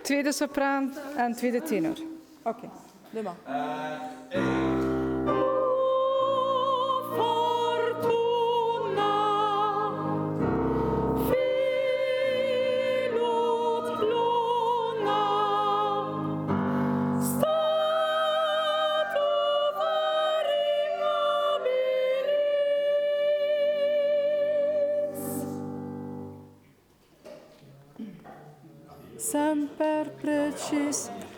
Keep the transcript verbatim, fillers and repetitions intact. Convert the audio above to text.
Tweede sopraan en tweede tenor. Oké, okay. Doe maar. Semper precis